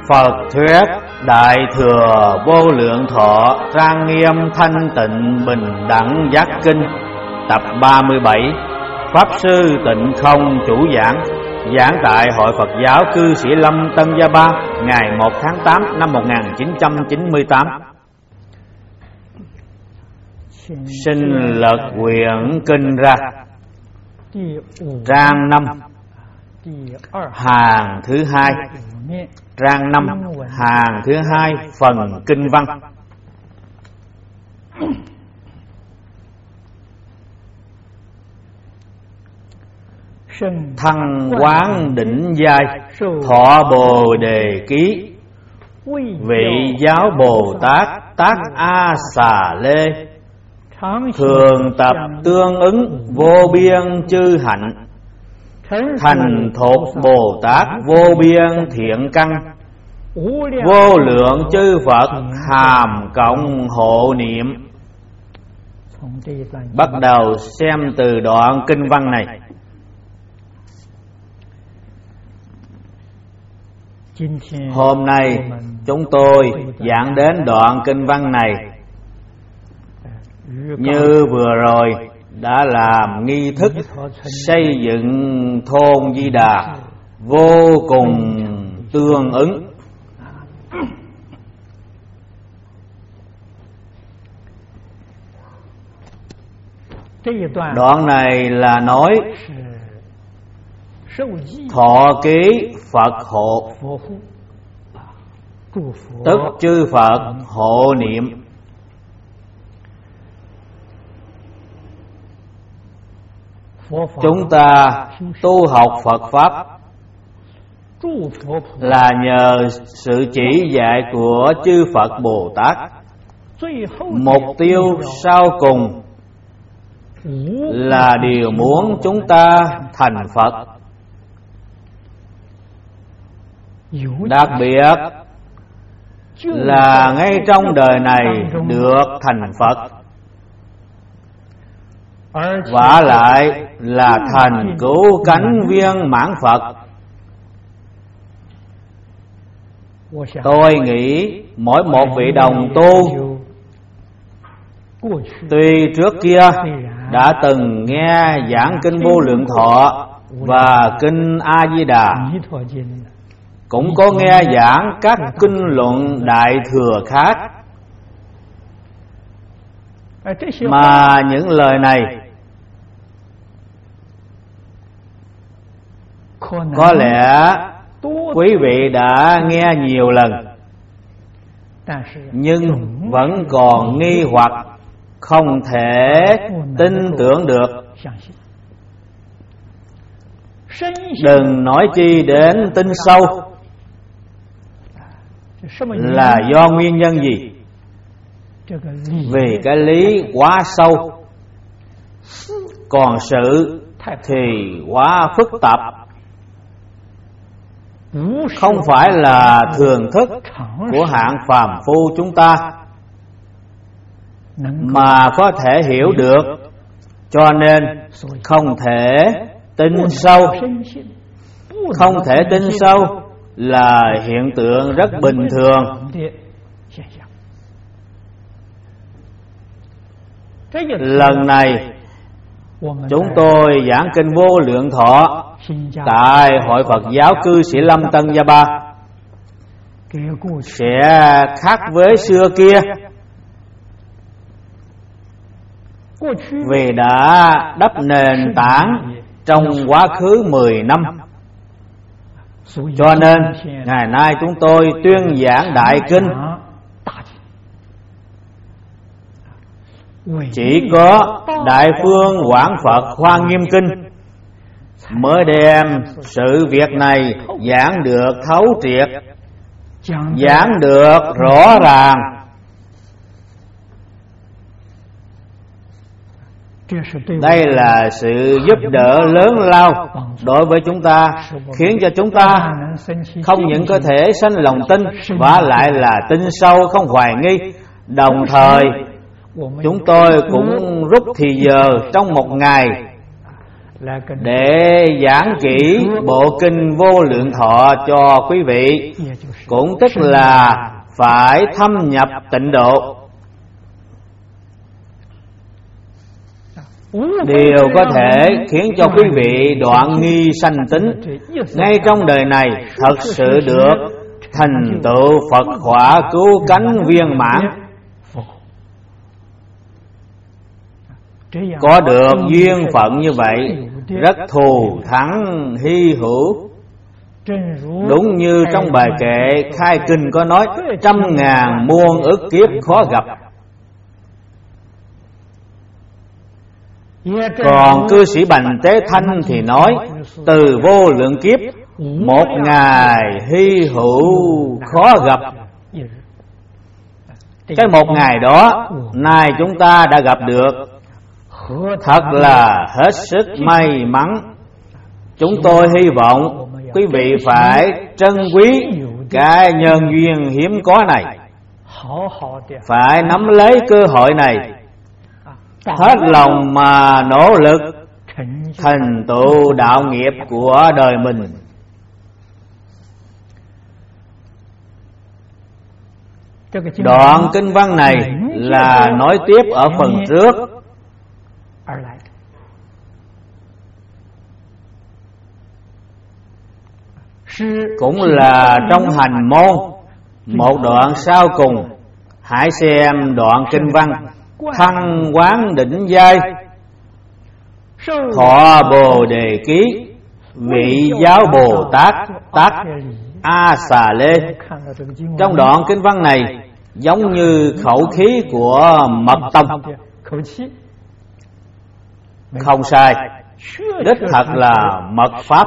Phật thuyết Đại Thừa Vô Lượng Thọ Trang Nghiêm Thanh Tịnh Bình Đẳng Giác Kinh Tập 37. Pháp Sư Tịnh Không chủ giảng. Giảng tại Hội Phật giáo Cư Sĩ Lâm Tân Gia Ba, ngày 1 tháng 8 năm 1998. Xin lật quyển kinh ra. Trang 5, hàng thứ 2. Trang 5, hàng thứ 2, phần kinh văn. Thăng quán đỉnh giai, thọ bồ đề ký. Vị giáo Bồ Tát Tác A Xà Lê, thường tập tương ứng vô biên chư hạnh. Thành thục Bồ Tát vô biên thiện căn, vô lượng chư Phật hàm cộng hộ niệm. Bắt đầu xem từ đoạn kinh văn này. Hôm nay chúng tôi giảng đến đoạn kinh văn này, như vừa rồi đã làm nghi thức xây dựng thôn Di Đà vô cùng tương ứng. Đoạn này là nói thọ ký Phật hộ, tức chư Phật hộ niệm. Chúng ta tu học Phật Pháp là nhờ sự chỉ dạy của chư Phật Bồ Tát. Mục tiêu sau cùng là điều muốn chúng ta thành Phật. Đặc biệt là ngay trong đời này được thành Phật, vả lại là thành cứu cánh viên mãn Phật. Tôi nghĩ mỗi một vị đồng tu tuy trước kia đã từng nghe giảng kinh Vô Lượng Thọ và kinh A Di Đà, cũng có nghe giảng các kinh luận Đại Thừa khác, mà những lời này có lẽ quý vị đã nghe nhiều lần, nhưng vẫn còn nghi hoặc không thể tin tưởng được. Đừng nói chi đến tin sâu là do nguyên nhân gì. Vì cái lý quá sâu, còn sự thì quá phức tạp, không phải là thường thức của hạng phàm phu chúng ta mà có thể hiểu được, cho nên không thể tin sâu. Không thể tin sâu là hiện tượng rất bình thường. Lần này chúng tôi giảng kinh Vô Lượng Thọ tại Hội Phật giáo Cư Sĩ Lâm Tân Gia Ba sẽ khác với xưa kia, vì đã đắp nền tảng trong quá khứ 10 năm. Cho nên ngày nay chúng tôi tuyên giảng Đại Kinh. Chỉ có Đại Phương Quảng Phật Hoa Nghiêm Kinh mới đem sự việc này giảng được thấu triệt, giảng được rõ ràng. Đây là sự giúp đỡ lớn lao đối với chúng ta, khiến cho chúng ta không những có thể sanh lòng tin, vả lại là tin sâu không hoài nghi. Đồng thời chúng tôi cũng rút thì giờ trong một ngày để giảng kỹ bộ kinh Vô Lượng Thọ cho quý vị, cũng tức là phải thâm nhập tịnh độ. Điều có thể khiến cho quý vị đoạn nghi sanh tính ngay trong đời này thật sự được thành tựu Phật quả cứu cánh viên mãn. Có được duyên phận như vậy rất thù thắng hy hữu. Đúng như trong bài kệ khai kinh có nói, trăm ngàn muôn ức kiếp khó gặp. Còn cư sĩ Bành Tế Thanh thì nói, từ vô lượng kiếp một ngày hy hữu khó gặp. Cái một ngày đó nay chúng ta đã gặp được, thật là hết sức may mắn. Chúng tôi hy vọng quý vị phải trân quý cái nhân duyên hiếm có này, phải nắm lấy cơ hội này, hết lòng mà nỗ lực thành tựu đạo nghiệp của đời mình. Đoạn kinh văn này là nói tiếp ở phần trước. Cũng là trong hành môn một đoạn sau cùng. Hãy xem đoạn kinh văn Thăng Quán Đỉnh Giai Thọ Bồ Đề Ký Vị Giáo Bồ Tát Tác A Xà Lê. Trong đoạn kinh văn này giống như khẩu khí của Mật Tông. Không sai, đích thật là mật pháp.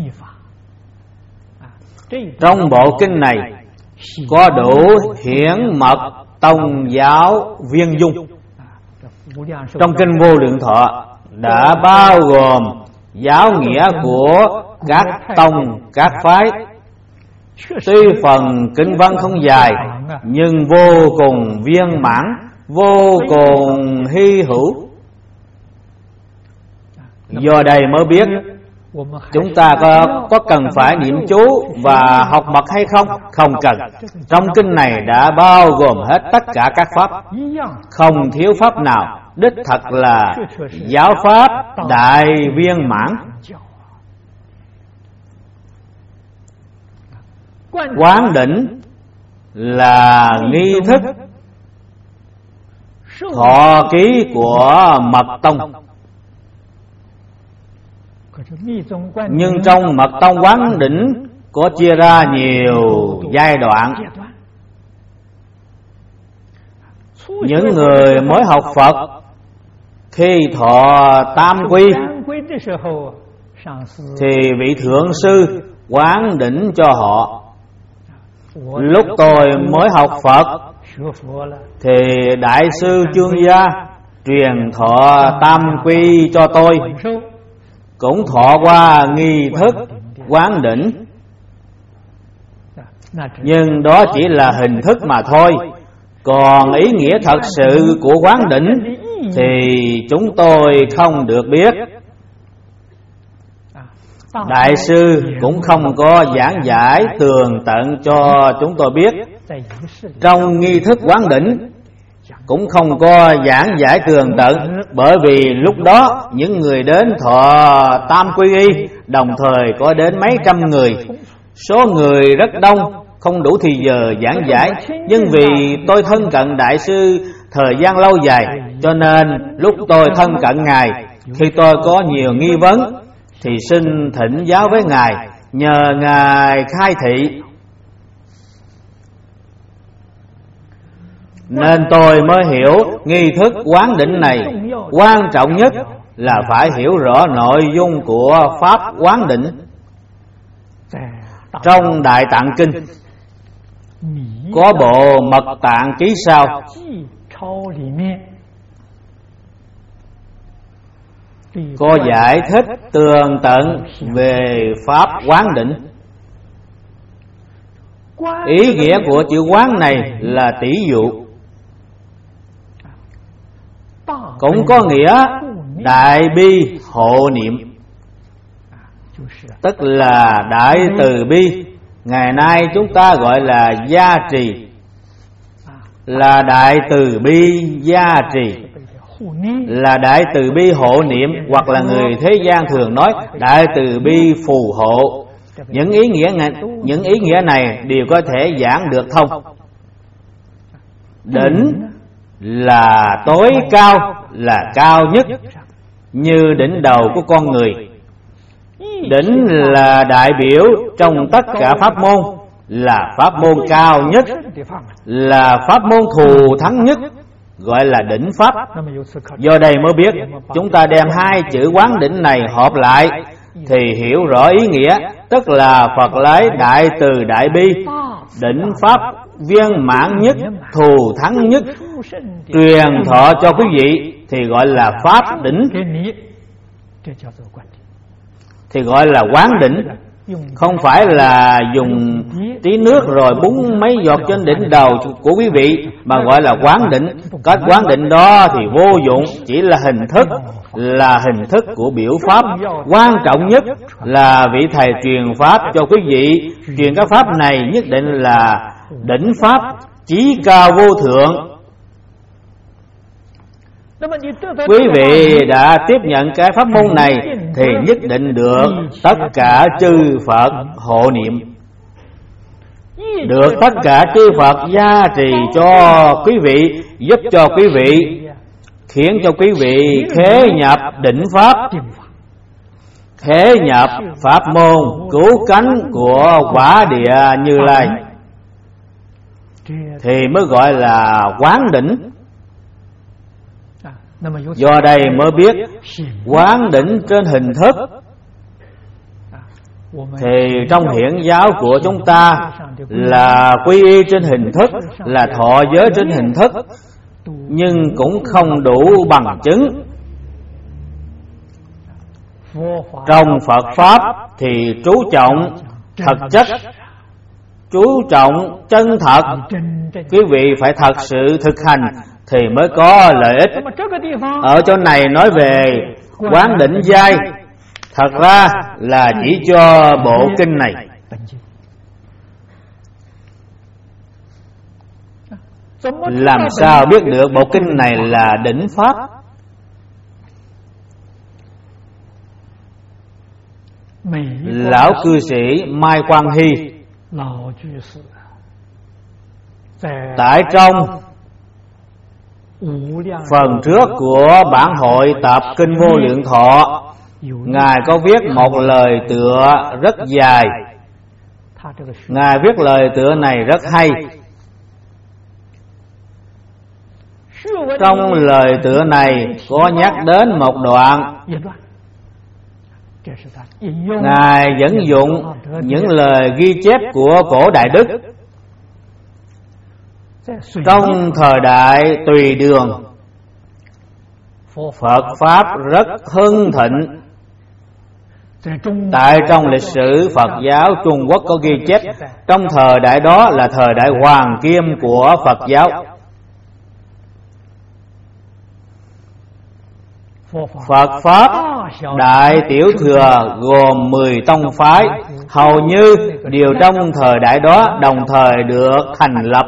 Trong bộ kinh này có đủ hiển mật tông giáo viên dung. Trong kinh Vô Lượng Thọ đã bao gồm giáo nghĩa của các tông các phái. Tuy phần kinh văn không dài nhưng vô cùng viên mãn, vô cùng hy hữu. Do đây mới biết chúng ta có cần phải niệm chú và học mật hay không? Không cần. Trong kinh này đã bao gồm hết tất cả các pháp, không thiếu pháp nào. Đích thật là giáo pháp đại viên mãn. Quán đỉnh là nghi thức thọ ký của Mật Tông. Nhưng trong Mật Tông Quán Đỉnh có chia ra nhiều giai đoạn. Những người mới học Phật khi thọ tam quy thì vị thượng sư quán đỉnh cho họ. Lúc tôi mới học Phật thì đại sư Chương Gia truyền thọ tam quy cho tôi, cũng thọ qua nghi thức quán đỉnh. Nhưng đó chỉ là hình thức mà thôi. Còn ý nghĩa thật sự của quán đỉnh thì chúng tôi không được biết. Đại sư cũng không có giảng giải tường tận cho chúng tôi biết. Trong nghi thức quán đỉnh cũng không có giảng giải tường tận, bởi vì lúc đó những người đến thọ tam quy y đồng thời có đến mấy trăm người. Số người rất đông, không đủ thì giờ giảng giải. Nhưng vì tôi thân cận đại sư thời gian lâu dài, cho nên lúc tôi thân cận ngài, khi tôi có nhiều nghi vấn thì xin thỉnh giáo với ngài, nhờ ngài khai thị. Nên tôi mới hiểu nghi thức quán đỉnh này quan trọng nhất là phải hiểu rõ nội dung của pháp quán đỉnh. Trong Đại Tạng Kinh có bộ Mật Tạng Ký sau có giải thích tường tận về pháp quán đỉnh. Ý nghĩa của chữ quán này là tỷ dụ, cũng có nghĩa đại bi hộ niệm. tức là đại từ bi. Ngày nay chúng ta gọi là gia trì, là đại từ bi gia trì, là đại từ bi hộ niệm, hoặc là người thế gian thường nói đại từ bi phù hộ. Những ý nghĩa này đều có thể giảng được thông. Đỉnh là tối cao, là cao nhất, như đỉnh đầu của con người. Đỉnh là đại biểu trong tất cả pháp môn, là pháp môn cao nhất, là pháp môn thù thắng nhất, gọi là đỉnh pháp. Do đây mới biết chúng ta đem hai chữ quán đỉnh này hợp lại thì hiểu rõ ý nghĩa, tức là Phật lấy đại từ đại bi, đỉnh pháp viên mãn nhất, thù thắng nhất, truyền thọ cho quý vị thì gọi là pháp đỉnh, thì gọi là quán đỉnh. Không phải là dùng tí nước rồi búng mấy giọt trên đỉnh đầu của quý vị, mà gọi là quán đỉnh. Cách quán đỉnh đó thì vô dụng, chỉ là hình thức, là hình thức của biểu pháp. Quan trọng nhất là vị thầy truyền pháp cho quý vị, truyền các pháp này nhất định là đỉnh pháp chí cao vô thượng. Quý vị đã tiếp nhận cái pháp môn này thì nhất định được tất cả chư Phật hộ niệm, được tất cả chư Phật gia trì cho quý vị, giúp cho quý vị, khiến cho quý vị khế nhập đỉnh pháp, khế nhập pháp môn cứu cánh của quả địa Như Lai, thì mới gọi là quán đỉnh. Do đây mới biết quán đỉnh trên hình thức, thì trong hiển giáo của chúng ta là quy y trên hình thức, là thọ giới trên hình thức, nhưng cũng không đủ bằng chứng. Trong Phật Pháp thì chú trọng thật chất, chú trọng chân thật. Quý vị phải thật sự thực hành thì mới có lợi ích. Ở chỗ này nói về quán đỉnh giai, thật ra là chỉ cho bộ kinh này. Làm sao biết được bộ kinh này là đỉnh pháp? Lão cư sĩ Mai Quang Hy tại trong phần trước của bản hội tập Kinh Vô Lượng Thọ, Ngài có viết một lời tựa rất dài. Ngài viết lời tựa này rất hay. Trong lời tựa này có nhắc đến một đoạn, Ngài dẫn dụng những lời ghi chép của cổ Đại Đức. Trong thời đại Tùy Đường, Phật Pháp rất hưng thịnh. Tại trong lịch sử Phật giáo Trung Quốc có ghi chép, trong thời đại đó là thời đại hoàng kim của Phật giáo. Phật Pháp Đại Tiểu Thừa gồm 10 tông phái, hầu như đều trong thời đại đó đồng thời được thành lập.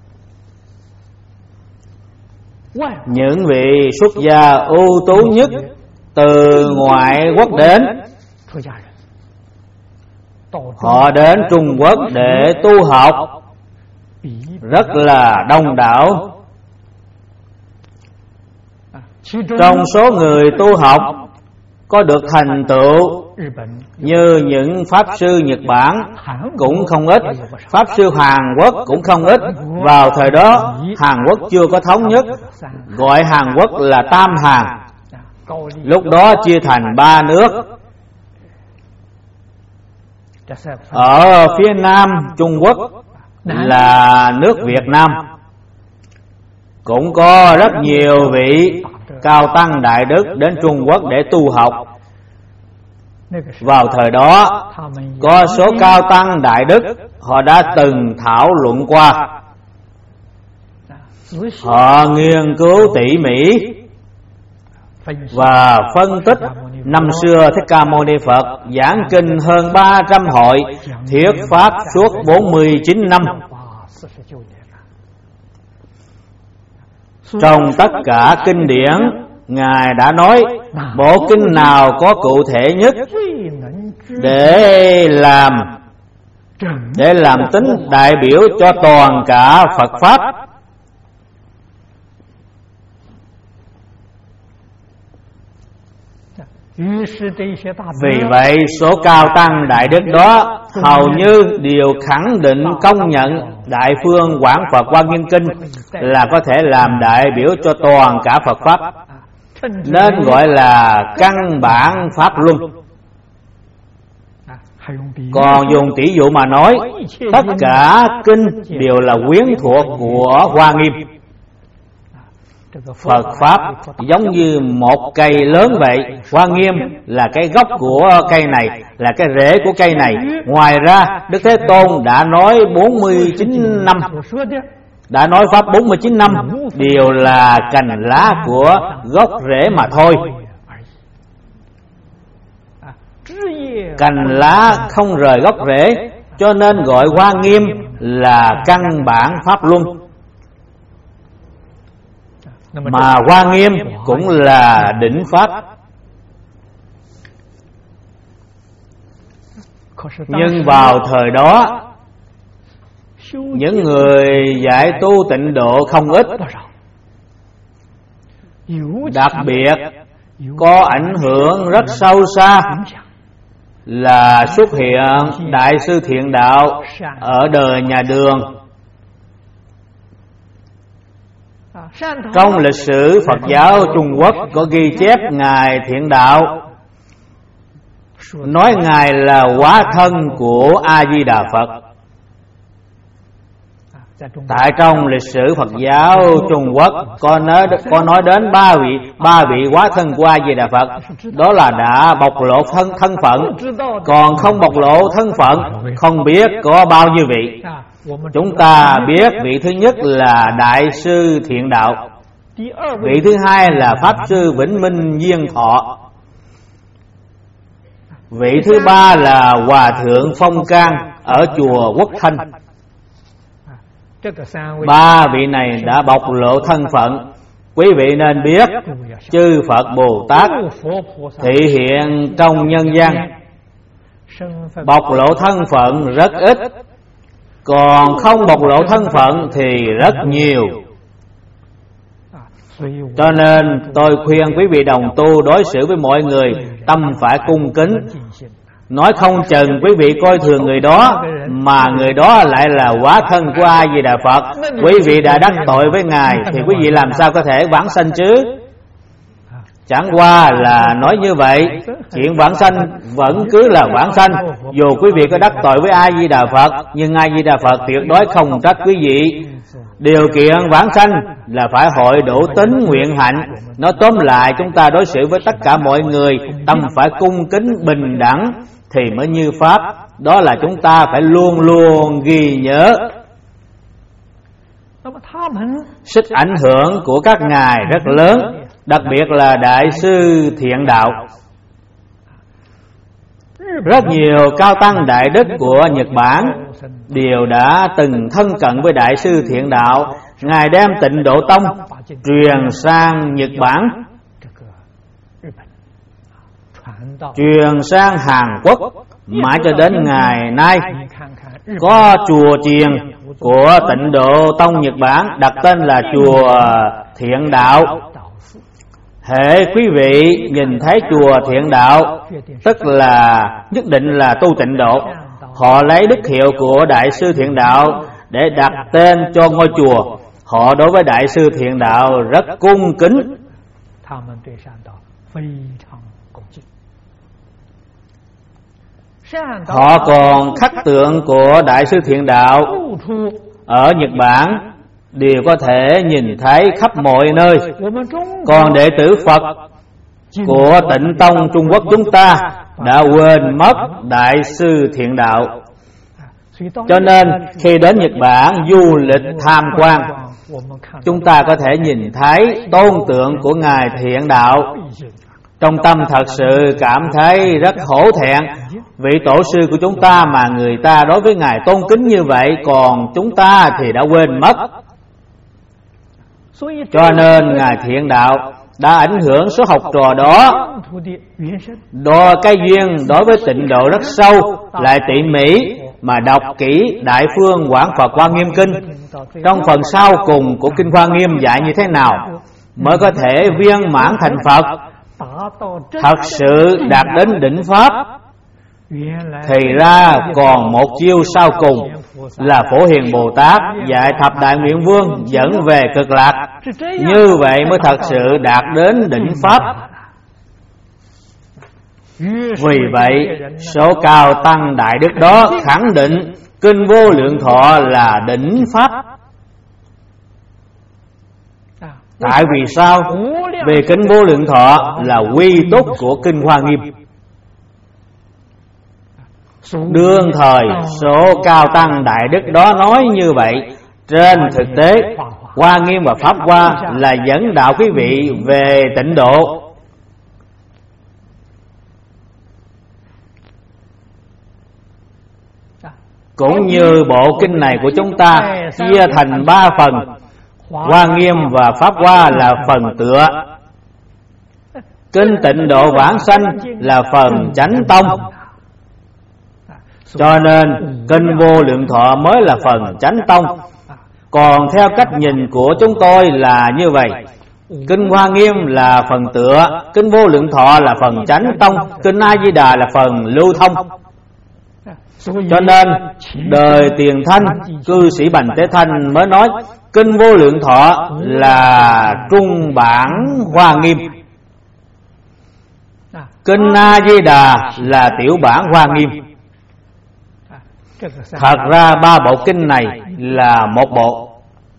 Những vị xuất gia ưu tú nhất từ ngoại quốc đến, họ đến Trung Quốc để tu học, rất là đông đảo. Trong số người tu học có được thành tựu như những Pháp sư Nhật Bản cũng không ít, Pháp sư Hàn Quốc cũng không ít. Vào thời đó Hàn Quốc chưa có thống nhất, gọi Hàn Quốc là Tam Hàn. Lúc đó chia thành 3 nước. Ở phía Nam Trung Quốc là nước Việt Nam, cũng có rất nhiều vị cao tăng đại đức đến Trung Quốc để tu học. Vào thời đó có số cao tăng đại đức, họ đã từng thảo luận qua, họ nghiên cứu tỉ mỉ và phân tích Năm xưa Thích Ca Mâu Ni Phật giảng kinh hơn 300 hội, thuyết pháp suốt 49 năm. Trong tất cả kinh điển, Ngài đã nói bộ kinh nào có cụ thể nhất để làm tính đại biểu cho toàn cả Phật Pháp. Vì vậy số cao tăng đại đức đó hầu như đều khẳng định công nhận Đại Phương Quảng Phật Hoa Nghiêm Kinh là có thể làm đại biểu cho toàn cả Phật Pháp, nên gọi là căn bản Pháp Luân. Còn dùng tỷ dụ mà nói, tất cả kinh đều là quyến thuộc của Hoa Nghiêm. Phật Pháp giống như một cây lớn vậy, Hoa Nghiêm là cái gốc của cây này, là cái rễ của cây này. Ngoài ra Đức Thế Tôn đã nói 49 năm, đã nói Pháp 49 năm đều là cành lá của gốc rễ mà thôi. Cành lá không rời gốc rễ, cho nên gọi Hoa Nghiêm là căn bản Pháp Luân. Mà Hoa Nghiêm cũng là đỉnh Pháp. Nhưng vào thời đó, những người giải tu tịnh độ không ít, đặc biệt có ảnh hưởng rất sâu xa là xuất hiện Đại sư Thiện Đạo ở đời nhà Đường. Trong lịch sử Phật giáo Trung Quốc có ghi chép Ngài Thiện Đạo, nói Ngài là hóa thân của A-di-đà Phật. Tại trong lịch sử Phật giáo Trung Quốc có nói đến ba vị hóa thân của A-di-đà Phật, đó là đã bộc lộ thân phận, còn không bộc lộ thân phận không biết có bao nhiêu vị. Chúng ta biết vị thứ nhất là Đại sư Thiện Đạo, vị thứ hai là Pháp sư Vĩnh Minh Viên Thọ, vị thứ ba là Hòa thượng Phong Can ở chùa Quốc Thanh. Ba vị này đã bộc lộ thân phận. Quý vị nên biết, chư Phật Bồ Tát thị hiện trong nhân gian, bộc lộ thân phận rất ít, còn không bộc lộ thân phận thì rất nhiều. Cho nên tôi khuyên quý vị đồng tu đối xử với mọi người tâm phải cung kính. Nói không chừng quý vị coi thường người đó, mà người đó lại là hóa thân của A-di-đà Phật, quý vị đã đắc tội với Ngài, thì quý vị làm sao có thể vãng sanh chứ? Chẳng qua là nói như vậy, chuyện vãng sanh vẫn cứ là vãng sanh. Dù quý vị có đắc tội với A-di-đà Phật, nhưng A-di-đà Phật tuyệt đối không trách quý vị. Điều kiện vãng sanh là phải hội đủ tín nguyện hạnh. Nói tóm lại, chúng ta đối xử với tất cả mọi người tâm phải cung kính bình đẳng thì mới như Pháp. Đó là chúng ta phải luôn luôn ghi nhớ. Sức ảnh hưởng của các ngài rất lớn, đặc biệt là Đại sư Thiện Đạo. Rất nhiều cao tăng đại đức của Nhật Bản đều đã từng thân cận với Đại sư Thiện Đạo. Ngài đem Tịnh Độ Tông truyền sang Nhật Bản, truyền sang Hàn Quốc, mãi cho đến ngày nay có chùa chiền của Tịnh Độ Tông Nhật Bản đặt tên là chùa Thiện Đạo. Hễ quý vị nhìn thấy chùa Thiện Đạo, tức là nhất định là tu tịnh độ. Họ lấy đức hiệu của Đại sư Thiện Đạo để đặt tên cho ngôi chùa. Họ đối với Đại sư Thiện Đạo rất cung kính. Họ còn khắc tượng của Đại sư Thiện Đạo ở Nhật Bản đều có thể nhìn thấy khắp mọi nơi. Còn đệ tử Phật của Tịnh Tông Trung Quốc chúng ta đã quên mất Đại sư Thiện Đạo. Cho nên khi đến Nhật Bản du lịch tham quan, chúng ta có thể nhìn thấy tôn tượng của Ngài Thiện Đạo. Trong tâm thật sự cảm thấy rất hổ thẹn. Vị tổ sư của chúng ta mà người ta đối với Ngài tôn kính như vậy, còn chúng ta thì đã quên mất. Cho nên Ngài Thiện Đạo đã ảnh hưởng số học trò đó. Cái duyên đối với tịnh độ rất sâu, lại tỉ mỉ mà đọc kỹ Đại Phương Quảng Phật Hoa Nghiêm Kinh. Trong phần sau cùng của Kinh Hoa Nghiêm dạy như thế nào mới có thể viên mãn thành Phật, thật sự đạt đến đỉnh Pháp. Thì ra còn một chiêu sau cùng là Phổ Hiền Bồ Tát dạy Thập Đại Nguyện Vương dẫn về Cực Lạc. Như vậy mới thật sự đạt đến đỉnh Pháp. Vì vậy số cao tăng đại đức đó khẳng định Kinh Vô Lượng Thọ là đỉnh Pháp. Tại vì sao? Vì Kinh Vô Lượng Thọ là quy túc của Kinh Hoa Nghiêm. Đương thời số cao tăng đại đức đó nói như vậy. Trên thực tế Hoa Nghiêm và Pháp Hoa là dẫn đạo quý vị về tịnh độ. Cũng như bộ kinh này của chúng ta chia thành 3 phần. Hoa Nghiêm và Pháp Hoa là phần tựa. Kinh Tịnh Độ Vãng Sanh là phần chánh tông. Cho nên Kinh Vô Lượng Thọ mới là phần chánh tông. Còn theo cách nhìn của chúng tôi là như vậy. Kinh Hoa Nghiêm là phần tựa, Kinh Vô Lượng Thọ là phần chánh tông, Kinh A Di Đà là phần lưu thông. Cho nên đời Tiền Thanh, cư sĩ Bành Tế Thanh mới nói Kinh Vô Lượng Thọ là trung bản Hoa Nghiêm, Kinh A Di Đà là tiểu bản Hoa Nghiêm. Thật ra 3 bộ kinh này là một bộ.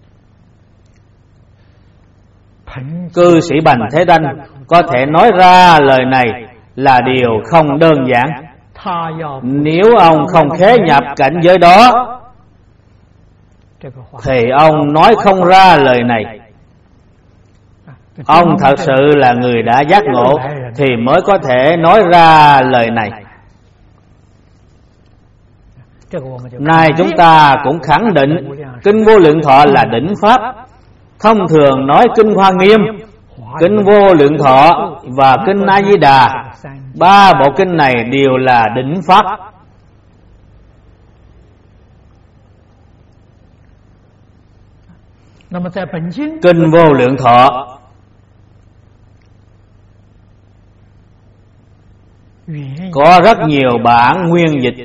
Cư sĩ Bành Thế Thanh có thể nói ra lời này là điều không đơn giản. Nếu ông không khế nhập cảnh giới đó thì ông nói không ra lời này. Ông thật sự là người đã giác ngộ thì mới có thể nói ra lời này. Nay chúng ta cũng khẳng định Kinh Vô Lượng Thọ là đỉnh Pháp. Thông thường nói Kinh Hoa Nghiêm, Kinh Vô Lượng Thọ và Kinh A Di Đà, 3 bộ kinh này đều là đỉnh Pháp. Kinh Vô Lượng Thọ có rất nhiều bản nguyên dịch.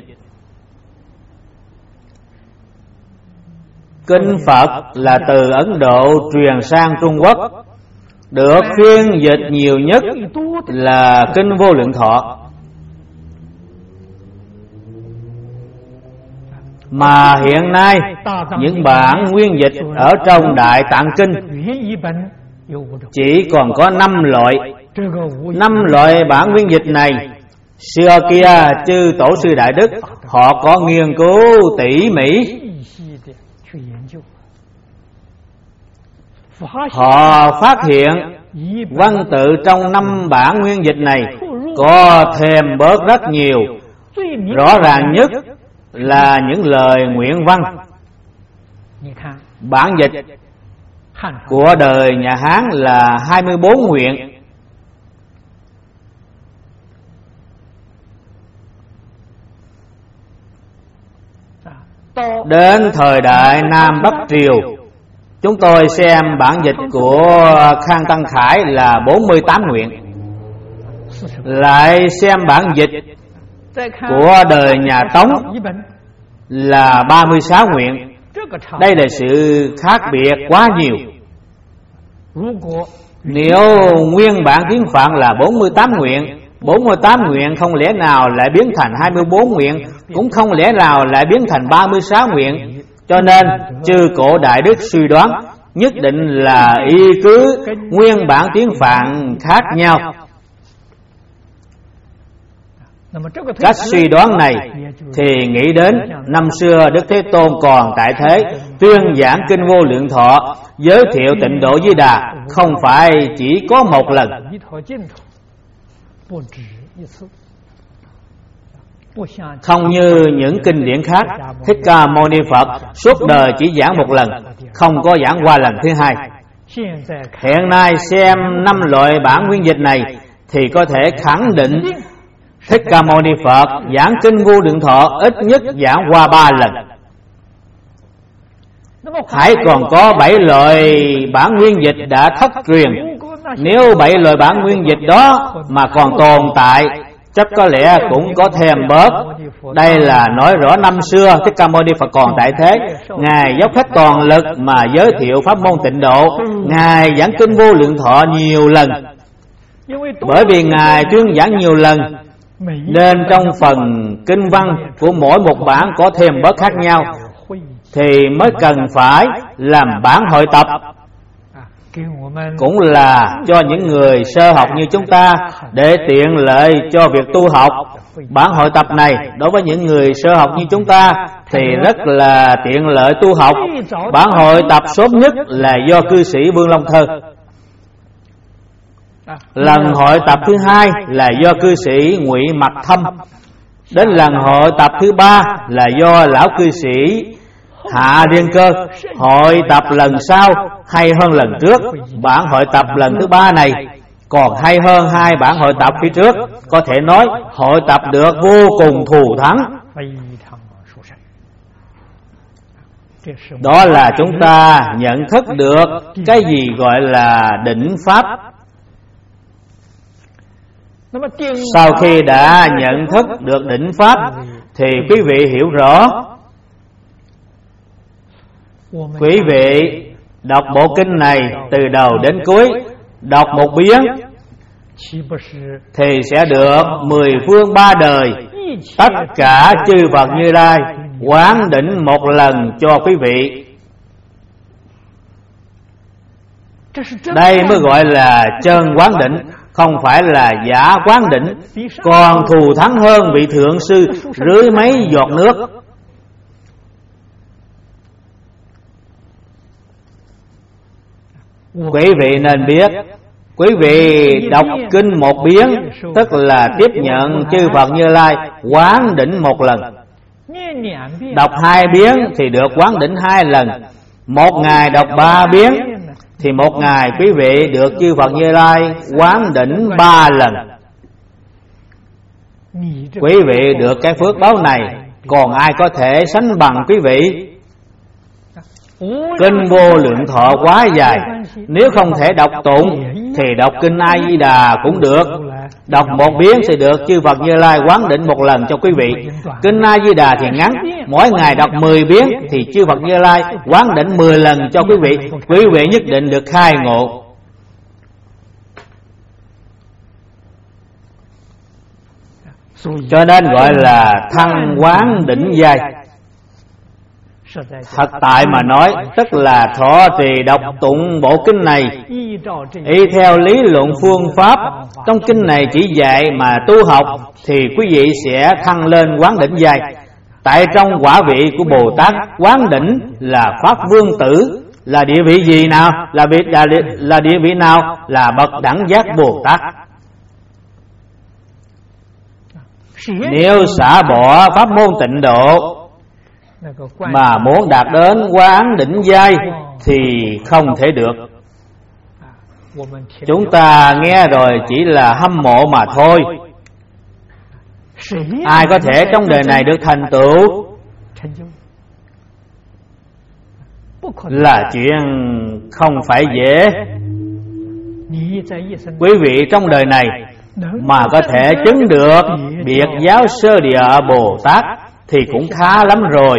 Kinh Phật là từ Ấn Độ truyền sang Trung Quốc, được phiên dịch nhiều nhất là Kinh Vô Lượng Thọ. Mà hiện nay những bản nguyên dịch ở trong Đại Tạng Kinh chỉ còn có 5 loại. 5 loại bản nguyên dịch này xưa kia chư tổ sư đại đức họ có nghiên cứu tỉ mỉ. Họ phát hiện văn tự trong 5 bản nguyên dịch này có thêm bớt rất nhiều. Rõ ràng nhất là những lời nguyện văn. Bản dịch của đời nhà Hán là 24 nguyện. Đến thời đại Nam Bắc Triều, chúng tôi xem bản dịch của Khang Tăng Khải là 48 nguyện. Lại xem bản dịch của đời nhà Tống là 36 nguyện. Đây là sự khác biệt quá nhiều. Nếu nguyên bản tiếng Phạn là 48 nguyện, 48 nguyện không lẽ nào lại biến thành 24 nguyện, cũng không lẽ nào lại biến thành 36 nguyện. Cho nên chư cổ đại đức suy đoán nhất định là y cứ nguyên bản tiếng Phạn khác nhau. Cách suy đoán này thì nghĩ đến năm xưa Đức Thế Tôn còn tại thế, tuyên giảng Kinh Vô Lượng Thọ, giới thiệu Tịnh Độ Di Đà không phải chỉ có một lần. Không như những kinh điển khác, Thích Ca Mâu Ni Phật suốt đời chỉ giảng một lần, không có giảng qua lần thứ hai. Hiện nay xem 5 loại bản nguyên dịch này thì có thể khẳng định Thích Ca Mâu Ni Phật giảng kinh Vô Lượng Thọ ít nhất giảng qua 3 lần. Hãy còn có 7 loại bản nguyên dịch đã thất truyền. Nếu 7 loại bản nguyên dịch đó mà còn tồn tại, chắc có lẽ cũng có thèm bớt. Đây là nói rõ năm xưa Thích Ca Mâu Ni Phật còn tại thế, Ngài dốc hết toàn lực mà giới thiệu pháp môn Tịnh Độ. Ngài giảng kinh Vô Lượng Thọ nhiều lần. Bởi vì Ngài tuyên giảng nhiều lần, nên trong phần kinh văn của mỗi một bản có thêm bớt khác nhau, thì mới cần phải làm bản hội tập. Cũng là cho những người sơ học như chúng ta, để tiện lợi cho việc tu học. Bản hội tập này đối với những người sơ học như chúng ta thì rất là tiện lợi tu học. Bản hội tập sớm nhất là do cư sĩ Vương Long Thơ. Lần hội tập thứ hai là do cư sĩ Ngụy Mặc Thâm. Đến lần hội tập thứ 3 là do lão cư sĩ Hạ Liên Cơ. Hội tập lần sau hay hơn lần trước. Bản hội tập lần thứ 3 này còn hay hơn 2 bản hội tập phía trước. Có thể nói hội tập được vô cùng thù thắng. Đó là chúng ta nhận thức được cái gì gọi là định pháp. Sau khi đã nhận thức được định pháp thì quý vị hiểu rõ. Quý vị đọc bộ kinh này từ đầu đến cuối, đọc một biến thì sẽ được 10 phương 3 đời, tất cả chư Phật Như Lai quán đỉnh một lần cho quý vị. Đây mới gọi là chân quán đỉnh, không phải là giả quán đỉnh. Còn thù thắng hơn vị thượng sư rưới mấy giọt nước. Quý vị nên biết, quý vị đọc kinh một biến, tức là tiếp nhận chư Phật Như Lai quán đỉnh một lần. Đọc 2 biến thì được quán đỉnh 2 lần. Một ngày đọc 3 biến thì một ngày quý vị được chư Phật Như Lai quán đỉnh 3 lần. Quý vị được cái phước báo này, còn ai có thể sánh bằng quý vị? Kinh Vô Lượng Thọ quá dài, nếu không thể đọc tụng thì đọc kinh A Di Đà cũng được. Đọc một biến thì được chư Phật Như Lai quán đỉnh một lần cho quý vị. Kinh A Di Đà thì ngắn, mỗi ngày đọc 10 biến thì chư Phật Như Lai quán đỉnh 10 lần cho quý vị. Quý vị nhất định được khai ngộ. Cho nên gọi là thăng quán đỉnh giai. Thật tại mà nói, tức là thọ trì đọc tụng bộ kinh này y theo lý luận phương pháp trong kinh này chỉ dạy mà tu học, thì quý vị sẽ thăng lên quán đỉnh giai. Tại trong quả vị của Bồ Tát, quán đỉnh là pháp vương tử. Là địa vị gì nào? Là địa vị nào? Là bậc đẳng giác Bồ Tát. Nếu xả bỏ pháp môn Tịnh Độ mà muốn đạt đến quán đỉnh giai thì không thể được. Chúng ta nghe rồi chỉ là hâm mộ mà thôi. Ai có thể trong đời này được thành tựu là chuyện không phải dễ. Quý vị trong đời này mà có thể chứng được biệt giáo sơ địa Bồ Tát thì cũng khá lắm rồi.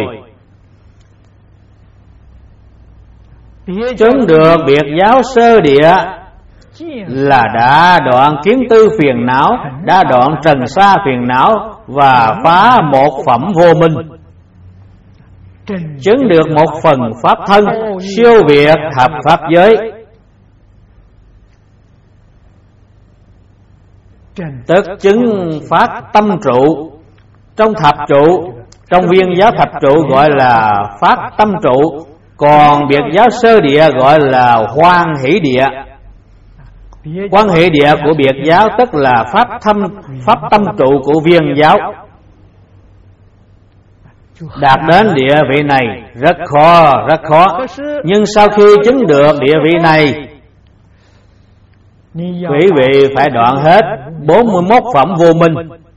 Chứng được biệt giáo sơ địa là đã đoạn kiến tư phiền não, đã đoạn trần sa phiền não và phá một phẩm vô minh. Chứng được một phần pháp thân, siêu việt thập pháp giới. Tức chứng phát tâm trụ. Trong thập trụ, trong viên giáo thập trụ gọi là phát tâm trụ, còn biệt giáo sơ địa gọi là hoan hỷ địa. Quan hệ địa của biệt giáo tức là pháp tâm trụ của viên giáo. Đạt đến địa vị này rất khó. Nhưng sau khi chứng được địa vị này, quý vị phải đoạn hết 41 phẩm vô minh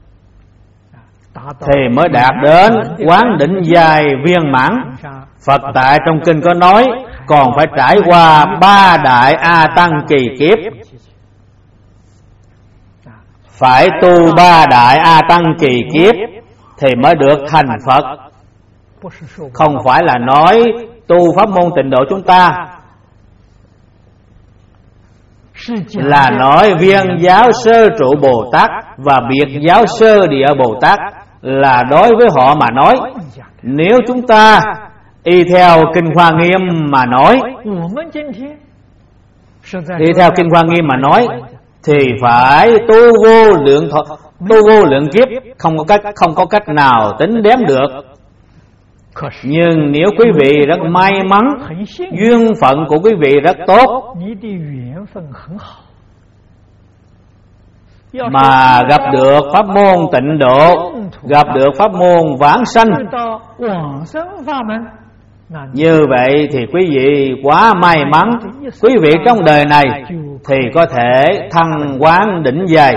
thì mới đạt đến quán định giai viên mãn. Phật tại trong kinh có nói còn phải trải qua 3 đại A Tăng kỳ kiếp, phải tu 3 đại A Tăng kỳ kiếp thì mới được thành Phật. Không phải là nói tu pháp môn tịnh độ chúng ta là nói viên giáo sơ trụ Bồ Tát và biệt giáo sơ địa Bồ Tát, là đối với họ mà nói. Nếu chúng ta y theo Kinh Hoa Nghiêm mà nói, thì phải tu vô lượng kiếp, không có cách nào tính đếm được. Nhưng nếu quý vị rất may mắn, duyên phận của quý vị rất tốt, mà gặp được pháp môn tịnh độ, gặp được pháp môn vãng sanh, như vậy thì quý vị quá may mắn. Quý vị trong đời này thì có thể thăng quán đỉnh giai.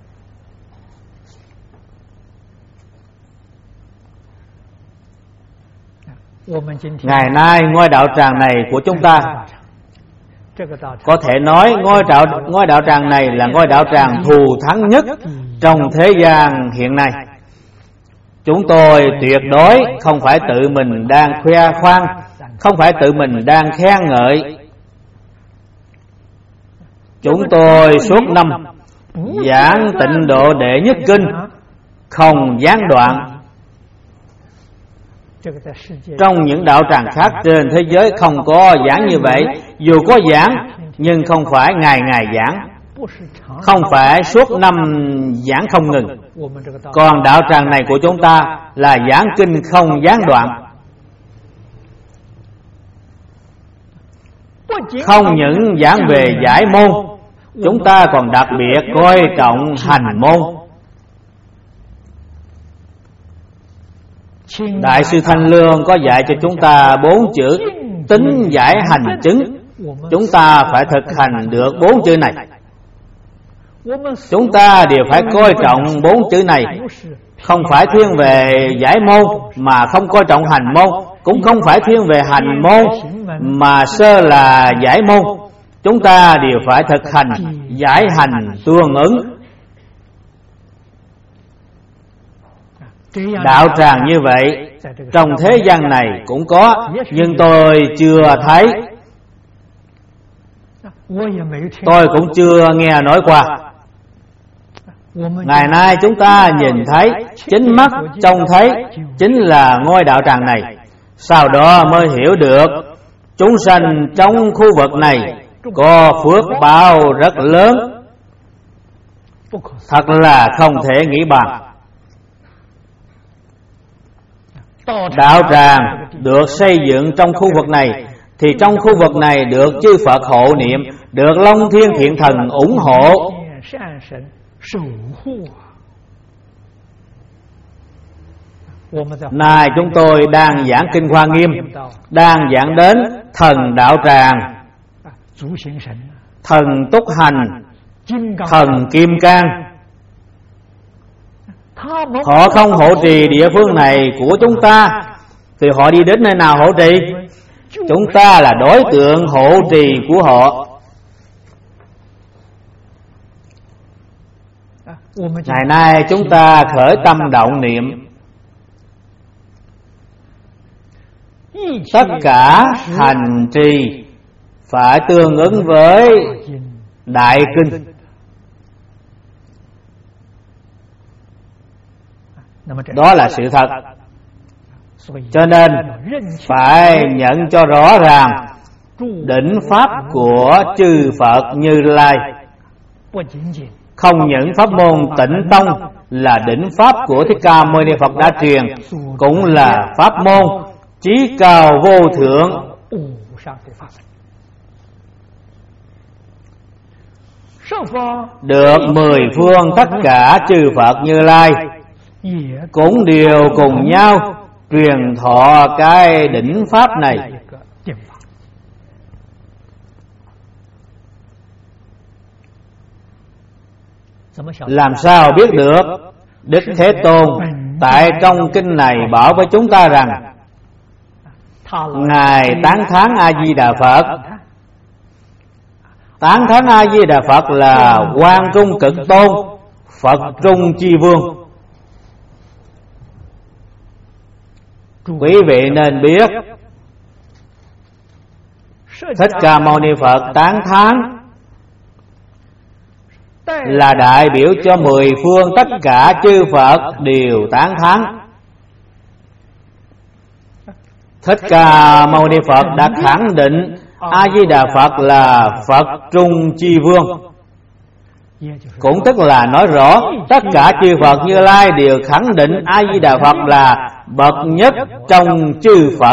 Ngày nay ngôi đạo tràng này của chúng ta, có thể nói ngôi đạo tràng này là ngôi đạo tràng thù thắng nhất trong thế gian hiện nay. Chúng tôi tuyệt đối không phải tự mình đang khoe khoang, không phải tự mình đang khen ngợi. Chúng tôi suốt năm giảng tịnh độ đệ nhất kinh không gián đoạn. Trong những đạo tràng khác trên thế giới không có giảng như vậy. Dù có giảng nhưng không phải ngày ngày giảng, không phải suốt năm giảng không ngừng. Còn đạo tràng này của chúng ta là giảng kinh không gián đoạn. Không những giảng về giải môn, chúng ta còn đặc biệt coi trọng hành môn. Đại sư Thanh Lương có dạy cho chúng ta 4 chữ tính giải hành chứng. Chúng ta phải thực hành được 4 chữ này. Chúng ta đều phải coi trọng 4 chữ này. Không phải thiên về giải môn mà không coi trọng hành môn, cũng không phải thiên về hành môn mà sơ là giải môn. Chúng ta đều phải thực hành giải hành tương ứng. Đạo tràng như vậy trong thế gian này cũng có, nhưng tôi chưa thấy, tôi cũng chưa nghe nói qua. Ngày nay chúng ta nhìn thấy, chính mắt trông thấy chính là ngôi đạo tràng này. Sau đó mới hiểu được chúng sanh trong khu vực này có phước báo rất lớn, thật là không thể nghĩ bàn. Đạo tràng được xây dựng trong khu vực này, thì trong khu vực này được chư Phật hộ niệm, được Long Thiên Thiện Thần ủng hộ. Nay chúng tôi đang giảng Kinh Hoa Nghiêm, đang giảng đến thần đạo tràng, thần túc hành, thần kim cang. Họ không hộ trì địa phương này của chúng ta thì họ đi đến nơi nào hộ trì? Chúng ta là đối tượng hộ trì của họ. Ngày nay chúng ta khởi tâm động niệm, tất cả hành trì phải tương ứng với đại kinh. Đó là sự thật. Cho nên phải nhận cho rõ ràng đỉnh pháp của chư Phật Như Lai. Không những pháp môn Tịnh Tông là đỉnh pháp của Thích Ca Mâu Ni Phật đã truyền, cũng là pháp môn chí cao vô thượng. được 10 phương tất cả chư Phật Như Lai cũng đều cùng nhau truyền thọ cái đỉnh pháp này. Làm sao biết được? Đức Thế Tôn tại trong kinh này bảo với chúng ta rằng Ngài tán thán A Di Đà Phật. Tán thán A Di Đà Phật là Quan Trung Cực Tôn, Phật Trung Chi Vương. Quý vị nên biết Thích Ca Mâu Ni Phật tán thán là đại biểu cho 10 phương tất cả chư Phật đều tán thán. Thích Ca Mâu Ni Phật đã khẳng định A Di Đà Phật là Phật Trung Chi Vương, cũng tức là nói rõ tất cả chư Phật Như Lai đều khẳng định A Di Đà Phật là bậc nhất trong chư Phật.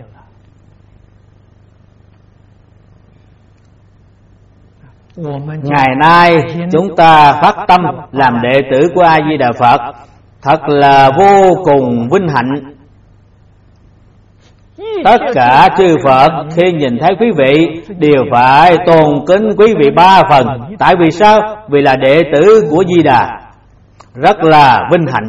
Ngày nay chúng ta phát tâm làm đệ tử của A Di Đà Phật thật là vô cùng vinh hạnh. Tất cả chư Phật khi nhìn thấy quý vị đều phải tôn kính quý vị 3 phần. Tại vì sao? Vì là đệ tử của Di Đà, rất là vinh hạnh.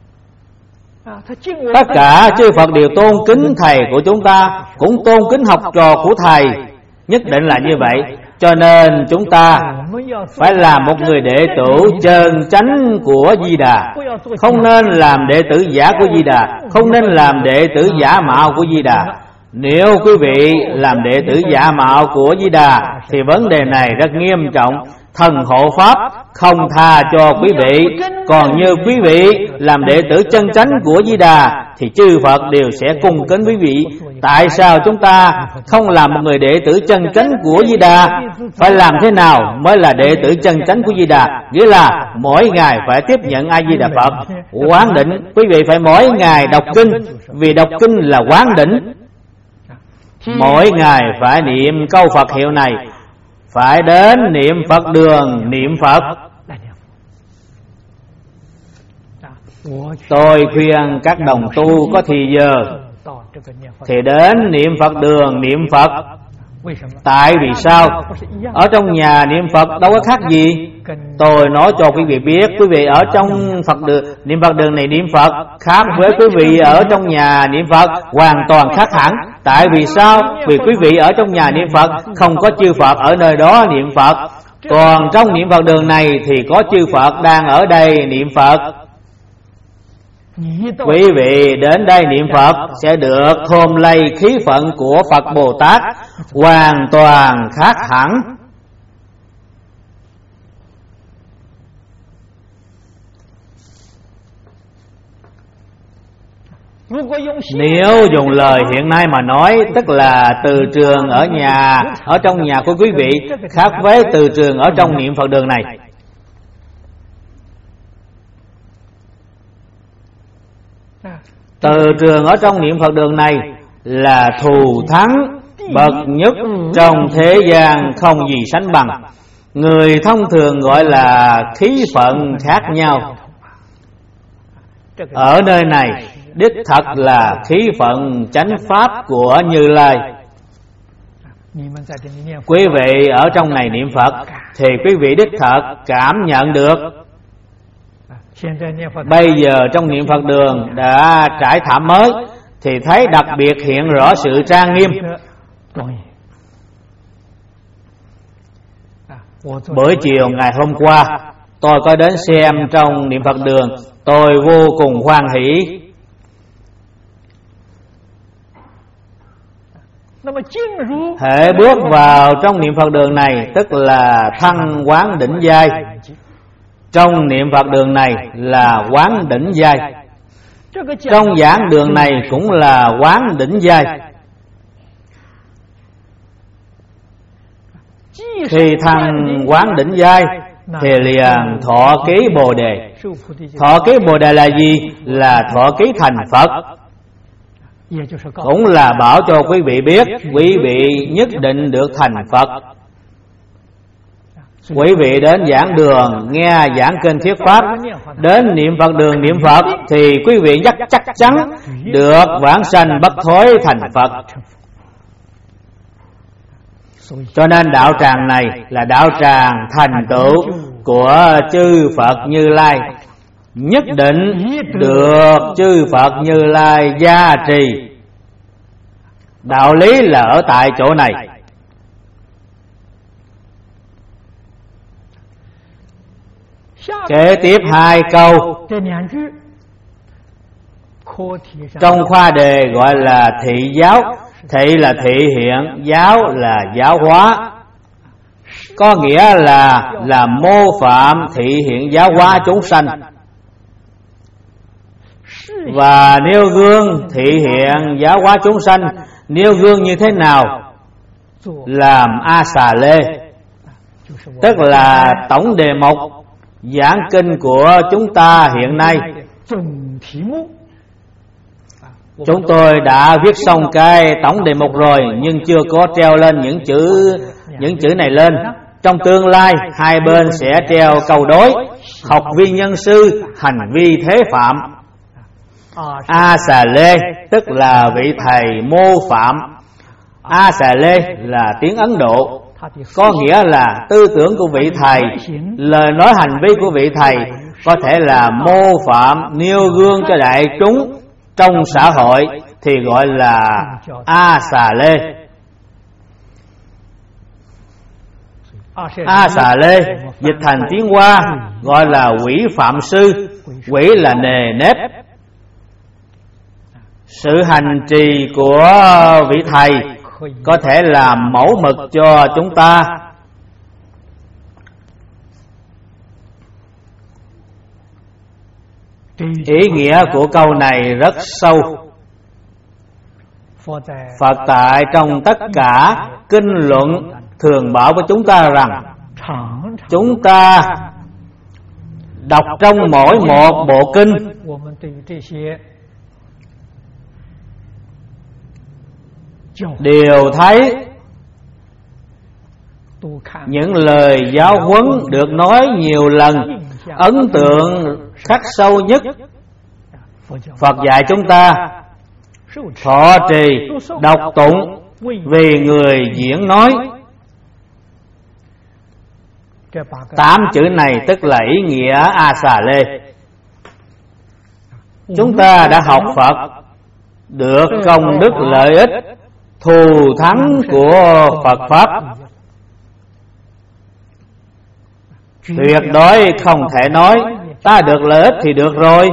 Tất cả chư Phật đều tôn kính thầy của chúng ta, cũng tôn kính học trò của thầy, nhất định là như vậy. Cho nên chúng ta phải làm một người đệ tử chân chánh của Di Đà, không nên làm đệ tử giả của Di Đà, không nên làm đệ tử giả mạo của Di Đà. Nếu quý vị làm đệ tử giả mạo của Di Đà thì vấn đề này rất nghiêm trọng. Thần hộ pháp không tha cho quý vị. Còn như quý vị làm đệ tử chân chánh của Di Đà thì chư Phật đều sẽ cung kính quý vị. Tại sao chúng ta không làm một người đệ tử chân chánh của Di Đà? Phải làm thế nào mới là đệ tử chân chánh của Di Đà? Nghĩa là mỗi ngày phải tiếp nhận A Di Đà Phật, quán đỉnh. Quý vị phải mỗi ngày đọc kinh, vì đọc kinh là quán đỉnh. Mỗi ngày phải niệm câu Phật hiệu này, phải đến niệm Phật đường niệm Phật. Tôi khuyên các đồng tu có thì giờ thì đến niệm Phật đường niệm Phật. Tại vì sao? Ở trong nhà niệm Phật đâu có khác gì. Tôi nói cho quý vị biết, quý vị ở trong Phật đường, niệm Phật đường này niệm Phật khác với quý vị ở trong nhà niệm Phật, hoàn toàn khác hẳn. Tại vì sao? Vì quý vị ở trong nhà niệm Phật không có chư Phật ở nơi đó niệm Phật, còn trong niệm Phật đường này thì có chư Phật đang ở đây niệm Phật. Quý vị đến đây niệm Phật sẽ được thôm lây khí phận của Phật Bồ Tát, hoàn toàn khác hẳn. Nếu dùng lời hiện nay mà nói, tức là từ trường ở nhà, ở trong nhà của quý vị khác với từ trường ở trong niệm Phật đường này. Từ trường ở trong niệm Phật đường này là thù thắng bậc nhất trong thế gian, không gì sánh bằng. Người thông thường gọi là khí phận khác nhau. Ở nơi này đích thật là khí phận chánh pháp của Như Lai. Quý vị ở trong này niệm Phật thì quý vị đích thật cảm nhận được. Bây giờ trong niệm Phật đường đã trải thảm mới thì thấy đặc biệt hiện rõ sự trang nghiêm. Buổi chiều ngày hôm qua tôi có đến xem trong niệm Phật đường, tôi vô cùng hoan hỷ. Hễ bước vào trong niệm Phật đường này tức là thăng quán đỉnh giai. Trong niệm Phật đường này là quán đỉnh giai, trong giảng đường này cũng là quán đỉnh giai. Khi thăng quán đỉnh giai thì liền thọ ký Bồ Đề. Thọ ký Bồ Đề là gì? Là thọ ký thành Phật. Cũng là bảo cho quý vị biết quý vị nhất định được thành Phật. Quý vị đến giảng đường nghe giảng kinh thuyết pháp, đến niệm Phật đường niệm Phật, thì quý vị chắc chắn được vãng sanh bất thối thành Phật. Cho nên đạo tràng này là đạo tràng thành tựu của chư Phật Như Lai, nhất định được chư Phật Như Lai gia trì. Đạo lý là ở tại chỗ này. Kế tiếp 2 câu trong khoa đề gọi là thị giáo. Thị là thị hiện, giáo là giáo hóa, có nghĩa là mô phạm thị hiện giáo hóa chúng sanh. Và nêu gương thị hiện giáo hóa chúng sanh, nêu gương như thế nào? Làm A Xà Lê, tức là tổng đề mục giảng kinh của chúng ta hiện nay. Chúng tôi đã viết xong cái tổng đề mục rồi, nhưng chưa có treo lên những chữ này lên. Trong tương lai hai bên sẽ treo câu đối: học vi nhân sư, hành vi thế phạm. A Xà Lê tức là vị thầy mô phạm. A Xà Lê là tiếng Ấn Độ, có nghĩa là tư tưởng của vị thầy, lời nói hành vi của vị thầy có thể là mô phạm, nêu gương cho đại chúng trong xã hội, thì gọi là A Xà Lê. A Xà Lê dịch thành tiếng Hoa gọi là quỷ phạm sư. Quỷ là nề nếp. Sự hành trì của vị thầy có thể làm mẫu mực cho chúng ta. Ý nghĩa của câu này rất sâu. Phật tại trong tất cả kinh luận thường bảo với chúng ta rằng chúng ta đọc trong mỗi một bộ kinh đều thấy những lời giáo huấn được nói nhiều lần, ấn tượng khắc sâu nhất. Phật dạy chúng ta thọ trì, đọc tụng vì người diễn nói. 8 chữ này tức là ý nghĩa A Xà Lê. Chúng ta đã học Phật, được công đức lợi ích thù thắng của Phật Pháp, tuyệt đối không thể nói ta được lợi ích thì được rồi.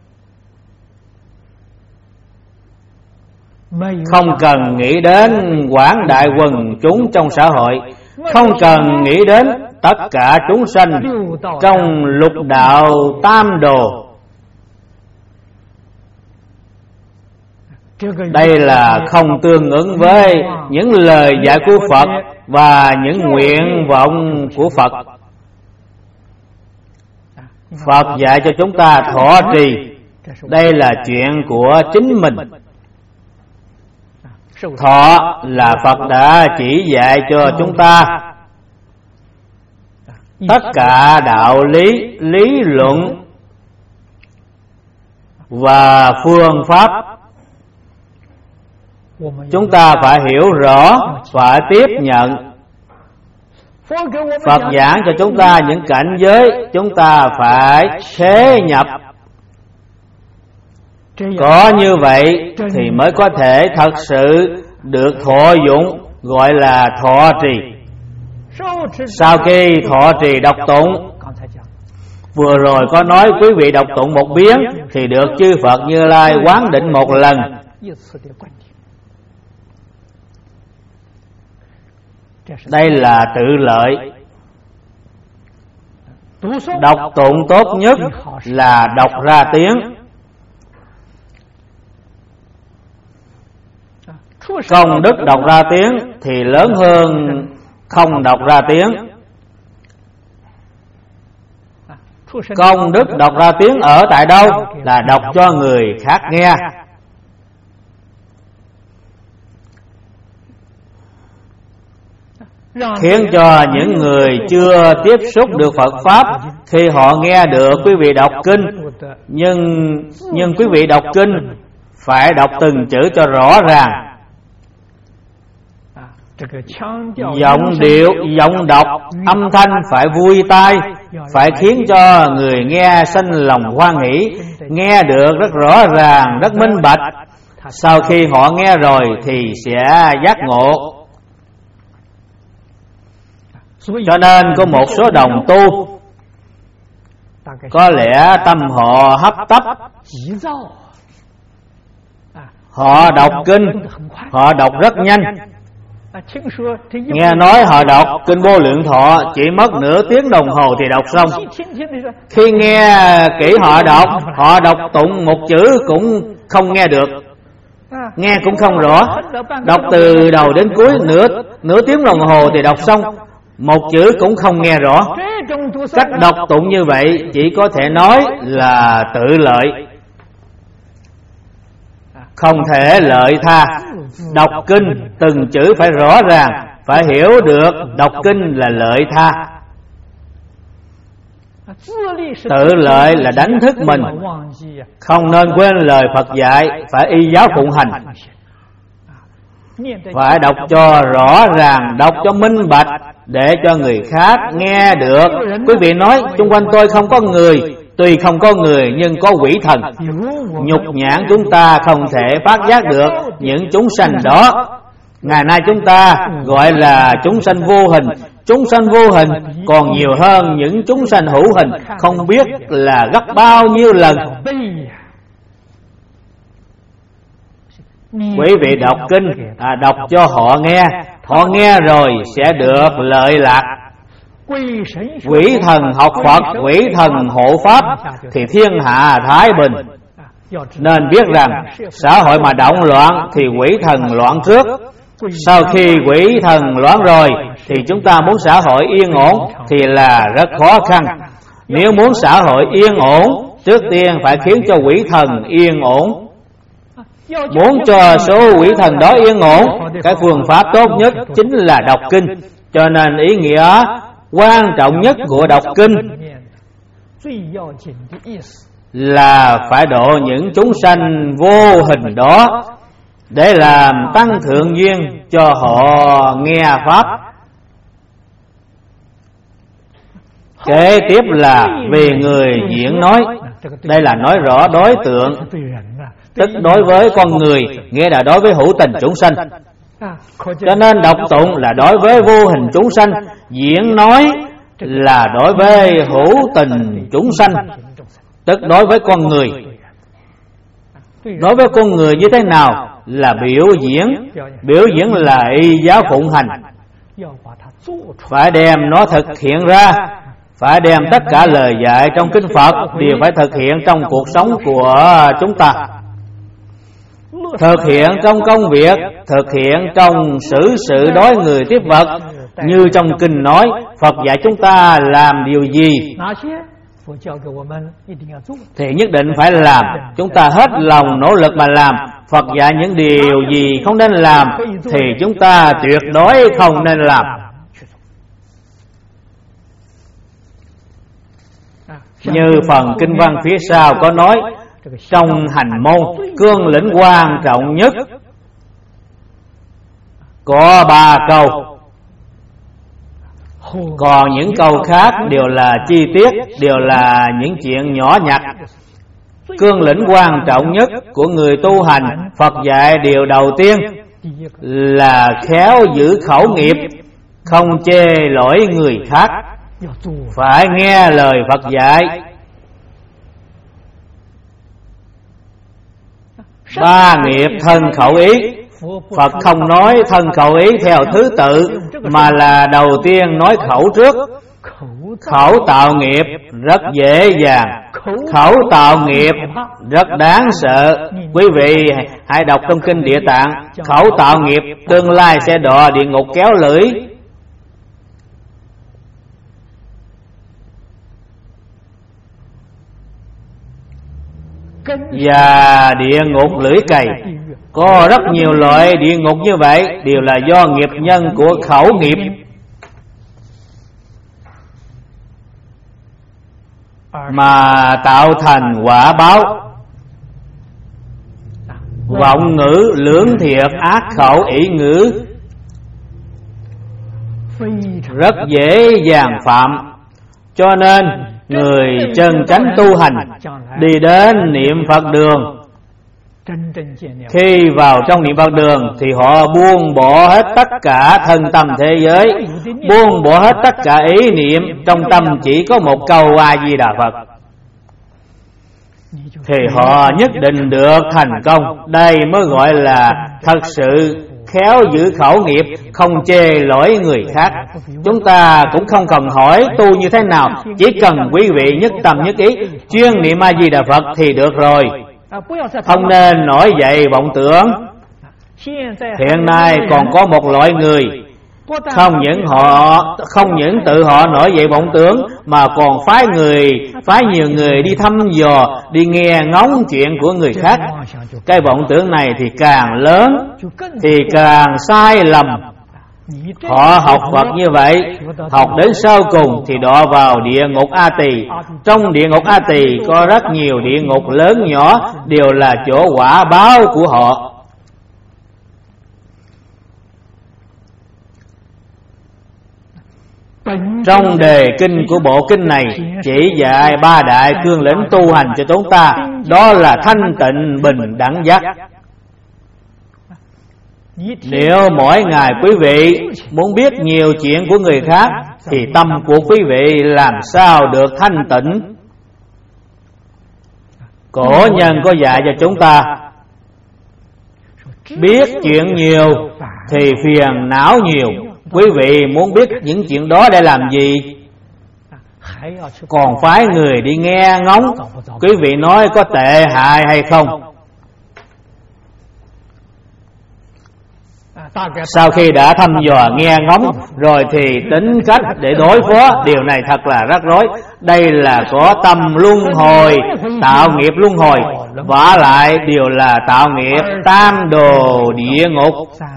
Không cần nghĩ đến quảng đại quần chúng trong xã hội, không cần nghĩ đến tất cả chúng sanh trong lục đạo tam đồ. Đây là không tương ứng với những lời dạy của Phật và những nguyện vọng của Phật. Phật dạy cho chúng ta thọ trì, đây là chuyện của chính mình. Thọ là Phật đã chỉ dạy cho chúng ta tất cả đạo lý, lý luận và phương pháp. Chúng ta phải hiểu rõ, phải tiếp nhận. Phật giảng cho chúng ta những cảnh giới, chúng ta phải thế nhập. Có như vậy thì mới có thể thật sự được thọ dụng, gọi là thọ trì. Sau khi thọ trì đọc tụng, vừa rồi có nói quý vị đọc tụng một biến thì được chư Phật Như Lai quán định một lần. Đây là tự lợi. Đọc tụng tốt nhất là đọc ra tiếng. Công đức đọc ra tiếng thì lớn hơn không đọc ra tiếng. Công đức đọc ra tiếng ở tại đâu? Là đọc cho người khác nghe. khiến cho những người chưa tiếp xúc được Phật Pháp, khi họ nghe được quý vị đọc kinh, nhưng quý vị đọc kinh phải đọc từng chữ cho rõ ràng. Giọng điệu, giọng đọc, âm thanh phải vui tai, phải khiến cho người nghe sanh lòng hoan hỷ, nghe được rất rõ ràng, rất minh bạch. Sau khi họ nghe rồi thì sẽ giác ngộ. Cho nên có một số đồng tu có lẽ tâm họ hấp tấp, họ đọc kinh, họ đọc rất nhanh. Nghe nói họ đọc kinh Vô Lượng Thọ chỉ mất nửa tiếng đồng hồ thì đọc xong. Khi nghe kỹ họ đọc tụng một chữ cũng không nghe được, nghe cũng không rõ. Đọc từ đầu đến cuối nửa tiếng đồng hồ thì đọc xong, một chữ cũng không nghe rõ. Cách đọc tụng như vậy chỉ có thể nói là tự lợi, không thể lợi tha. Đọc kinh từng chữ phải rõ ràng, phải hiểu được đọc kinh là lợi tha. Tự lợi là đánh thức mình, không nên quên lời Phật dạy, phải y giáo phụng hành. Phải đọc cho rõ ràng, đọc cho minh bạch, để cho người khác nghe được. Quý vị nói xung quanh tôi không có người, tuy không có người nhưng có quỷ thần. Nhục nhãn chúng ta không thể phát giác được những chúng sanh đó. Ngày nay chúng ta gọi là chúng sanh vô hình. Chúng sanh vô hình còn nhiều hơn những chúng sanh hữu hình, không biết là gấp bao nhiêu lần. Quý vị đọc kinh, đọc cho họ nghe rồi sẽ được lợi lạc. Quỷ thần học Phật, quỷ thần hộ Pháp thì thiên hạ thái bình. Nên biết rằng xã hội mà động loạn thì quỷ thần loạn trước. Sau khi quỷ thần loạn rồi thì chúng ta muốn xã hội yên ổn thì là rất khó khăn. Nếu muốn xã hội yên ổn, trước tiên phải khiến cho quỷ thần yên ổn. Muốn cho số quỷ thần đó yên ổn, cái phương pháp tốt nhất chính là đọc kinh. Cho nên ý nghĩa quan trọng nhất của đọc kinh là phải độ những chúng sanh vô hình đó, để làm tăng thượng duyên cho họ nghe Pháp. Kế tiếp là về người diễn nói. Đây là nói rõ đối tượng, tức đối với con người, nghĩa là đối với hữu tình chúng sanh. Cho nên đọc tụng là đối với vô hình chúng sanh, diễn nói là đối với hữu tình chúng sanh, tức đối với con người. Đối với con người như thế nào? Là biểu diễn. Biểu diễn là y giáo phụng hành, phải đem nó thực hiện ra. Phải đem tất cả lời dạy trong kinh Phật đều phải thực hiện trong cuộc sống của chúng ta. Thực hiện trong công việc, thực hiện trong xử sự đối người tiếp vật. Như trong kinh nói, Phật dạy chúng ta làm điều gì thì nhất định phải làm. Chúng ta hết lòng nỗ lực mà làm. Phật dạy những điều gì không nên làm thì chúng ta tuyệt đối không nên làm. Như phần kinh văn phía sau có nói, trong hành môn cương lĩnh quan trọng nhất có 3 câu, còn những câu khác đều là chi tiết, đều là những chuyện nhỏ nhặt. Cương lĩnh quan trọng nhất của người tu hành, Phật dạy điều đầu tiên là khéo giữ khẩu nghiệp, không chê lỗi người khác. Phải nghe lời Phật dạy. 3 nghiệp thân khẩu ý. Phật không nói thân khẩu ý theo thứ tự, mà là đầu tiên nói khẩu trước. Khẩu tạo nghiệp rất dễ dàng, khẩu tạo nghiệp rất đáng sợ. Quý vị hãy đọc trong kinh Địa Tạng, khẩu tạo nghiệp tương lai sẽ đọa địa ngục kéo lưỡi. Và địa ngục lưỡi cày. Có rất nhiều loại địa ngục như vậy, đều là do nghiệp nhân của khẩu nghiệp. mà tạo thành quả báo. Vọng ngữ, lưỡng thiệt, ác khẩu, ỷ ngữ rất dễ dàng phạm. Cho nên người chân chánh tu hành đi đến niệm Phật đường, khi vào trong niệm Phật đường thì họ buông bỏ hết tất cả thân tâm thế giới, buông bỏ hết tất cả ý niệm, trong tâm chỉ có một câu A Di Đà Phật, thì họ nhất định được thành công. Đây mới gọi là thật sự khéo giữ khẩu nghiệp, không chê lỗi người khác. Chúng ta cũng không cần hỏi tu như thế nào, chỉ cần quý vị nhất tâm nhất ý chuyên niệm A Di Đà Phật thì được rồi. Không nên nổi dậy vọng tưởng. Hiện nay còn có một loại người không những tự họ nổi dậy vọng tưởng, mà còn phái nhiều người đi thăm dò, đi nghe ngóng chuyện của người khác. Cái vọng tưởng này thì càng lớn thì càng sai lầm. Họ học Phật như vậy, học đến sau cùng thì đọa vào địa ngục A Tỳ. Trong địa ngục A Tỳ có rất nhiều địa ngục lớn nhỏ, đều là chỗ quả báo của họ. Trong đề kinh của bộ kinh này chỉ dạy ba đại cương lĩnh tu hành cho chúng ta, đó là thanh tịnh bình đẳng giác. Nếu mỗi ngày quý vị muốn biết nhiều chuyện của người khác thì tâm của quý vị làm sao được thanh tịnh? Cổ nhân có dạy cho chúng ta, biết chuyện nhiều thì phiền não nhiều. Quý vị muốn biết những chuyện đó để làm gì? Còn phái người đi nghe ngóng, quý vị nói có tệ hại hay không? Sau khi đã thăm dò nghe ngóng rồi thì tính cách để đối phó, điều này thật là rắc rối. Đây là có tâm luân hồi, tạo nghiệp luân hồi, vả lại đều là tạo nghiệp tam đồ địa ngục,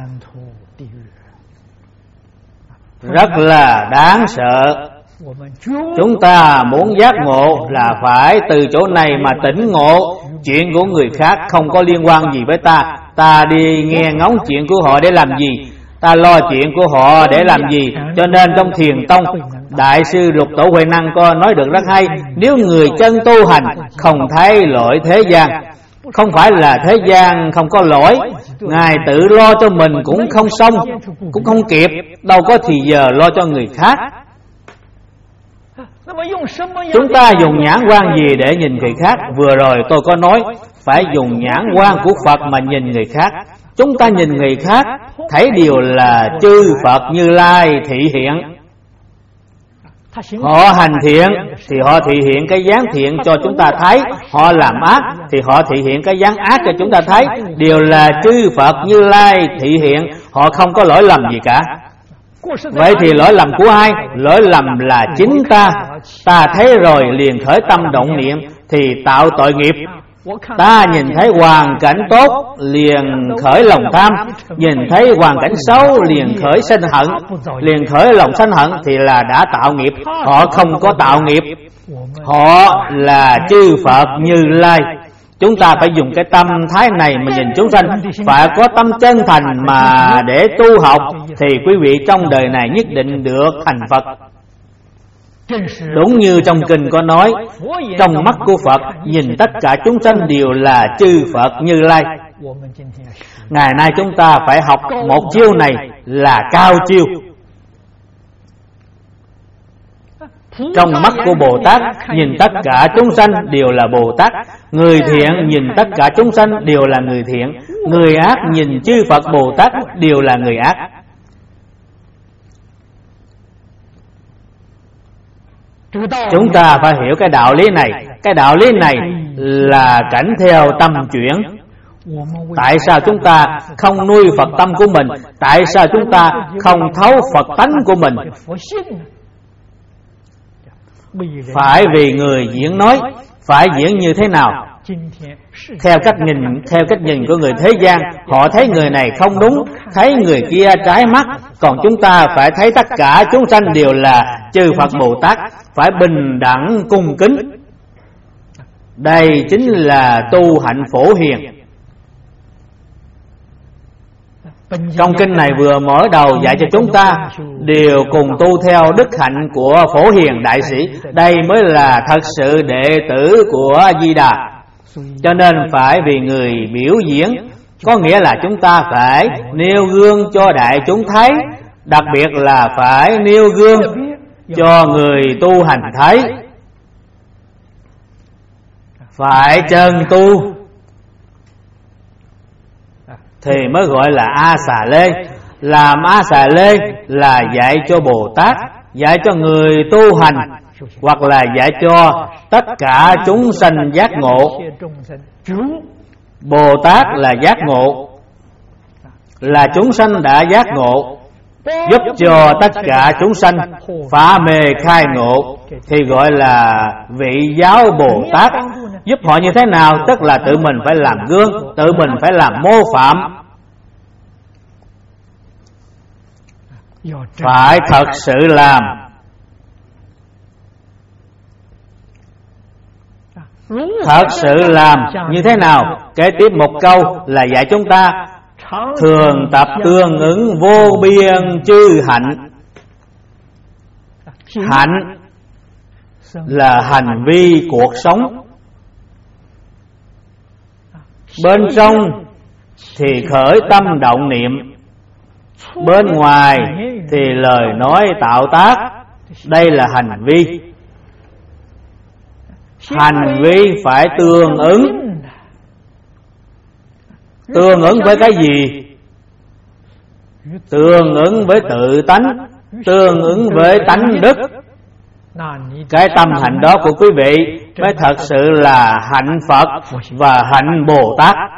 rất là đáng sợ. Chúng ta muốn giác ngộ là phải từ chỗ này mà tỉnh ngộ. Chuyện của người khác không có liên quan gì với ta. Ta đi nghe ngóng chuyện của họ để làm gì? Ta lo chuyện của họ để làm gì? Cho nên trong Thiền Tông, Đại sư Lục Tổ Huệ Năng có nói được rất hay. Nếu người chân tu hành không thấy lỗi thế gian, không phải là thế gian không có lỗi, Ngài tự lo cho mình cũng không xong, cũng không kịp, đâu có thì giờ lo cho người khác. Chúng ta dùng nhãn quan gì để nhìn người khác? Vừa rồi tôi có nói phải dùng nhãn quan của Phật mà nhìn người khác. Chúng ta nhìn người khác thấy điều là chư Phật Như Lai thị hiện. Họ hành thiện thì họ thị hiện cái dáng thiện cho chúng ta thấy, họ làm ác thì họ thị hiện cái dáng ác cho chúng ta thấy. Đều là chư Phật Như Lai thị hiện, họ không có lỗi lầm gì cả. Vậy thì lỗi lầm của ai? Lỗi lầm là chính ta. Ta thấy rồi liền khởi tâm động niệm thì tạo tội nghiệp. Ta nhìn thấy hoàn cảnh tốt liền khởi lòng tham, nhìn thấy hoàn cảnh xấu liền khởi sân hận, liền khởi lòng sân hận thì là đã tạo nghiệp. Họ không có tạo nghiệp, họ là chư Phật Như Lai. Chúng ta phải dùng cái tâm thái này mà nhìn chúng sanh, phải có tâm chân thành mà để tu học thì quý vị trong đời này nhất định được thành Phật. Đúng như trong kinh có nói, trong mắt của Phật nhìn tất cả chúng sanh đều là chư Phật Như Lai. Ngày nay chúng ta phải học một chiêu này là cao chiêu. Trong mắt của Bồ Tát nhìn tất cả chúng sanh đều là Bồ Tát. Người thiện nhìn tất cả chúng sanh đều là người thiện. Người ác nhìn chư Phật Bồ Tát đều là người ác. Chúng ta phải hiểu cái đạo lý này. Cái đạo lý này là cảnh theo tâm chuyển. Tại sao chúng ta không nuôi Phật tâm của mình? Tại sao chúng ta không thấu Phật tánh của mình? Phải vì người diễn nói, phải diễn như thế nào? Theo cách nhìn của người thế gian, họ thấy người này không đúng, thấy người kia trái mắt. Còn chúng ta phải thấy tất cả chúng sanh đều là chư Phật Bồ Tát, phải bình đẳng cung kính. Đây chính là tu hạnh Phổ Hiền. Trong kinh này vừa mở đầu dạy cho chúng ta đều cùng tu theo đức hạnh của Phổ Hiền Đại Sĩ. Đây mới là thật sự đệ tử của Di Đà. Cho nên phải vì người biểu diễn, có nghĩa là chúng ta phải nêu gương cho đại chúng thấy, đặc biệt là phải nêu gương cho người tu hành thấy. Phải chân tu thì mới gọi là A Xà Lê. Làm A Xà Lê là dạy cho Bồ Tát, dạy cho người tu hành, hoặc là dạy cho tất cả chúng sanh giác ngộ. Bồ Tát là giác ngộ, là chúng sanh đã giác ngộ, giúp cho tất cả chúng sanh phá mê khai ngộ, thì gọi là vị giáo Bồ Tát. Giúp họ như thế nào? Tức là tự mình phải làm gương, tự mình phải làm mô phạm, phải thật sự làm. Thật sự làm như thế nào? Kế tiếp một câu là dạy chúng ta thường tập tương ứng vô biên chư hạnh. Hạnh là hành vi cuộc sống. Bên trong thì khởi tâm động niệm, bên ngoài thì lời nói tạo tác. Đây là hành vi. Hành vi phải tương ứng. Tương ứng với cái gì? Tương ứng với tự tánh, tương ứng với tánh đức. Cái tâm hạnh đó của quý vị mới thật sự là hạnh Phật và hạnh Bồ Tát.